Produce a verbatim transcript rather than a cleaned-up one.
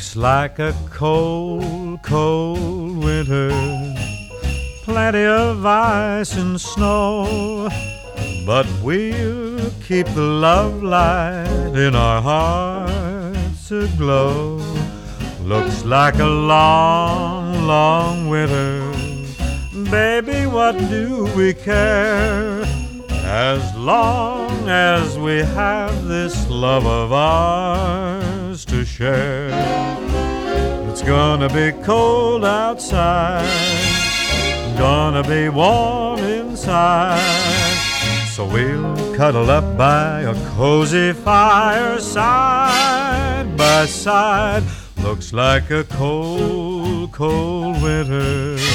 Looks like a cold, cold winter. Plenty of ice and snow, but we'll keep the love light in our hearts aglow. Looks like a long, long winter. Baby, what do we care? As long as we have this love of ours to share. It's gonna be cold outside, gonna be warm inside, so we'll cuddle up by a cozy fire side by side. Looks like a cold, cold winter.